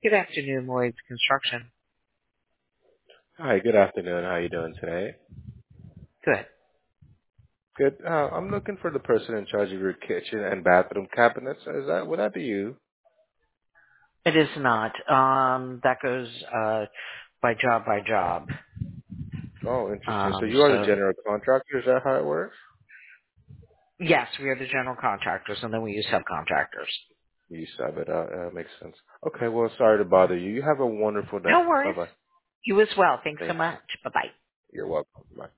Good afternoon, Lloyd's Construction. Hi, good afternoon. How are you doing today? Good. Good. I'm looking for the person in charge of your kitchen and bathroom cabinets. Would that be you? It is not. That goes by job by job. Oh, interesting. So you are the So general contractor. Is that how it works? yes, we are the general contractors, and then we use subcontractors. You sub it out. Makes sense. Okay. Well, sorry to bother you. You have a wonderful day. No Bye worries. bye. You as well. Thanks so Thank you. much. Bye bye. You're welcome. Bye.